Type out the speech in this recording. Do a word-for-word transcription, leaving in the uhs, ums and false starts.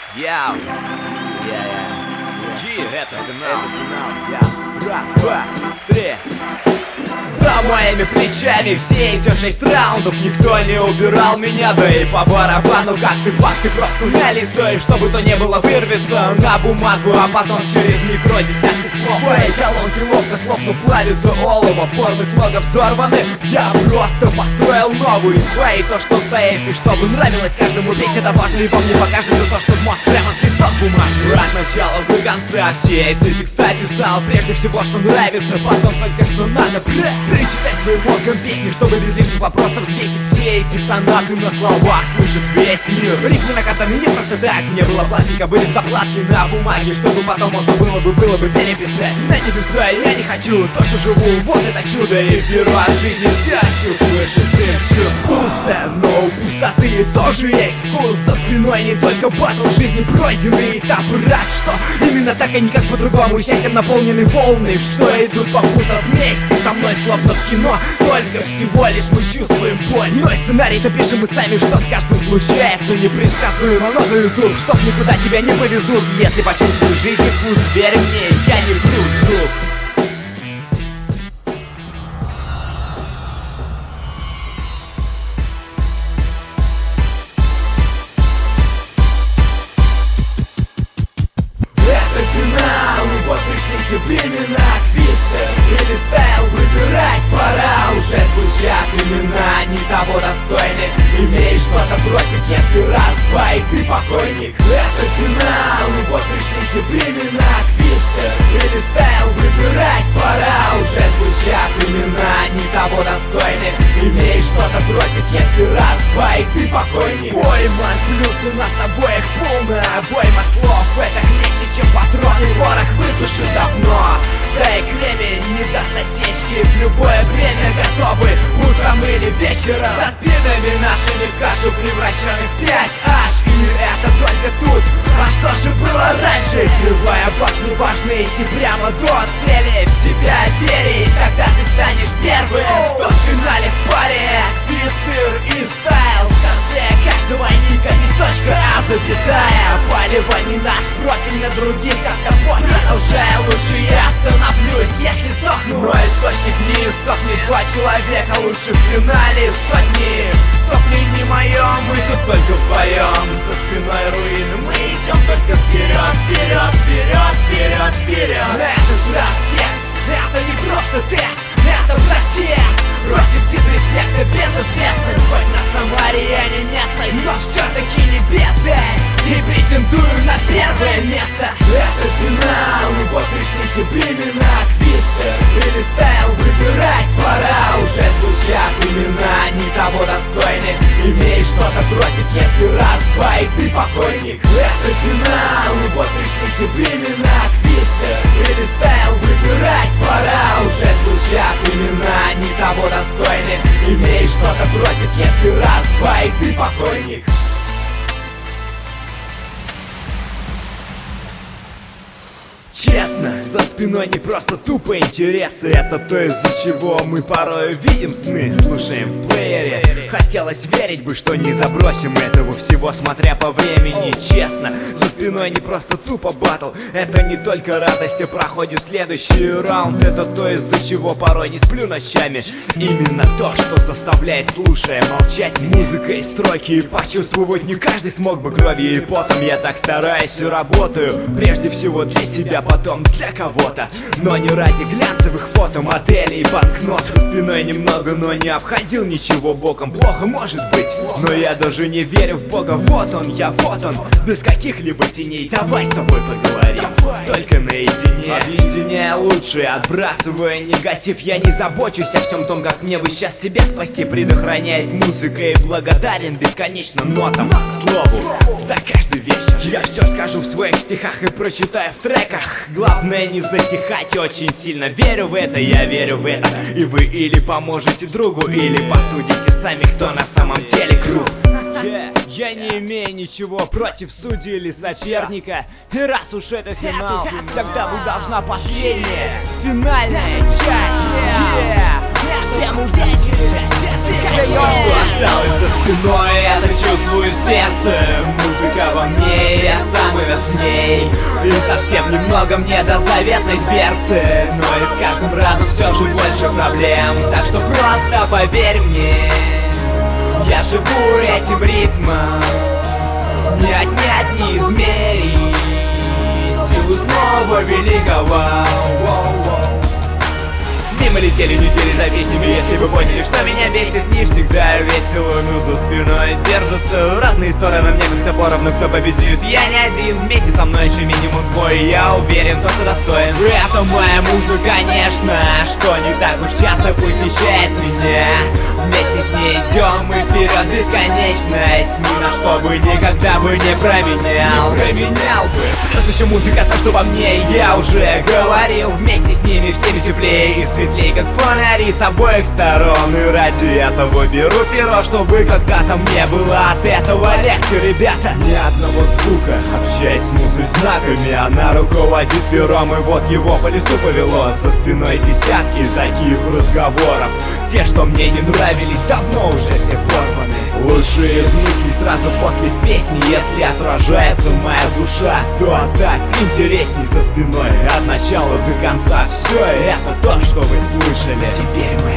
Я, я, я, G, это финал, это финал, я, раз, два, три. За моими плечами все эти шесть раундов никто не убирал меня, да и по барабану, как ты факты просто на лицо, и что бы то ни было вырвется на бумагу, а потом через микро десятки слов. Твои колонки ловко словно плавится олово, формы слогов взорваны. Я просто построил новую свои, то что стоит, и чтобы нравилось каждому петь, это важно, и вам не покажется то, что мозг прямо с листок бумажный. От начала до конца все эти текста писал, прежде всего, что нравится, потом только что надо прочитать своим мозгом песни, чтобы без лишних вопросов взвесить все эти сонаты на словах, слышит весь мир. Рифмы накатаны не просто так, не было пластика, были заплатки на бумаге, чтобы потом можно было бы, было бы переписать на небеса. Я не хочу то, что живу, вот это чудо, и беру от жизни вся чувствуешь, и ты все пусто, но у пустоты тоже есть вкус. За спиной не только батл, жизни пройденные этапы, рад, что именно так, а никак по-другому, счастьем наполнены волны, что идут по вкусу вместе со мной, словно в кино, только всего лишь мы чувствуем боль. Но сценарий-то пишем мы сами, что с каждым случается непредсказуемо, но зуб, чтоб никуда тебя не повезут. Если почувствуешь жизнь вкус, верь мне, я не вру, друг. Это финал, и вот пришли времена, твистер или стайл выбирать пора. Уже звучат имена не того достойны, имеешь что-то против, если раз, два и ты покойник. Это финал, и вот пришли времена, твистер или стайл выбирать пора. Уже звучат имена не того достойны, имеешь что-то против, если раз, два и ты покойник. Пойман плюс у нас обоих полная обойма слов, это хлеще, чем патроны, порох высушит давно. Да и кремень не даст осечки, в любое время готовы, утром или вечером. За спинами нашими в кашу превращены в пять аж, и это только тут. А что же было раньше? Кривая башня, важно идти прямо до цели, в себя верить, тогда ты станешь первым. Кто в финале в паре, твистер и стайл, в конце каждого ника не точка, а запятая. Палево не наш профиль на других, как-то продолжая, лучше я остановлюсь, если сдохну. Но источник не иссохнет, два человека лучше в финале сотни. Сопли не моем, мы тут только вдвоем, за спиной руины, мы идем только вперед, вперед, вперед, вперед, вперед. Это же всех, это не просто тест, это про всех. Против титресекта безызвестных, хоть на Самарияне местной, но все-таки не бедной, и претендую на первое место. Это финал, и вот пришли времена, твистер или стайл выбирать пора. Уже звучат имена не того достойны, имеешь что-то против, если раз, два и ты покойник. Это финал, и вот пришли времена, твистер или стайл выбирать пора. Уже звучат имена не того достойны, имеешь что-то против, если раз, два и ты покойник. Честно, за спиной не просто тупо интересы, это то, из-за чего мы порой видим сны, слушаем в плеере. Хотелось верить бы, что не забросим этого всего, смотря по времени. Честно, за спиной не просто тупо батл, это не только радость, а проходит следующий раунд. Это то, из-за чего порой не сплю ночами, именно то, что заставляет, слушая, молчать. Музыка и строки, и почувствовать не каждый смог бы кровью и потом. Я так стараюсь и работаю, прежде всего для себя, потом для кого-то, но не ради глянцевых фото, моделей и банкнот. За спиной немного, но не обходил ничего боком. Плохо может быть, но я даже не верю в Бога. Вот он, я вот он, без каких-либо теней. Давай с тобой поговорим, только наедине. Объединяя лучшее, отбрасывая негатив. Я не забочусь о всем том, как мне бы сейчас себя спасти. Предохраняет музыка и благодарен бесконечно нотам, слову, за каждый вечер. Я все скажу в своих стихах и прочитаю в треках. Главное не затихать, очень сильно верю в это, я верю в это. И вы или поможете другу, или посудите сами, кто на самом деле крут. Yeah. Я не имею ничего против судьи или соперника, и раз уж это финал, тогда вы должна последняя, финальная часть. Yeah. Всем удачи! Осталось за спиной, это чувствую сердце. Музыка во мне, я самый верхней. И совсем немного мне до заветной дверцы, но и с каждым разом все же больше проблем. Так что просто поверь мне, я живу этим ритмом, не отнять, не измерить силу снова великого. Мимо летели недели за песнями, если вы поняли, что меня бесит. Не всегда весело, но за спиной держатся в разные стороны. Мне как-то поровну, кто победит. Я не один, вместе со мной еще минимум двое. Я уверен, тот, кто достоин. Это моя музыка, конечно, что не так уж часто посещает меня. Вместе с ней идем мы вперед в бесконечность. Ни на что бы никогда бы не променял, не променял бы. Плюс еще музыка, то, что во мне, я уже говорил. Вместе с ними всеми теплее и светлей, как фонари с обоих сторон. И ради этого беру перо, чтобы когда-то мне было от этого легче, ребята. Ни одного звука, общаясь с музой знаками, она руководит пером, и вот его по лесу повело. За спиной десятки таких разговоров. Те, что мне не нравились, давно уже все порваны. Лучшие из мыслей сразу после песни. Если отражается моя душа, то так интересней за спиной. От начала до конца все это то, что вы слышали. Теперь мы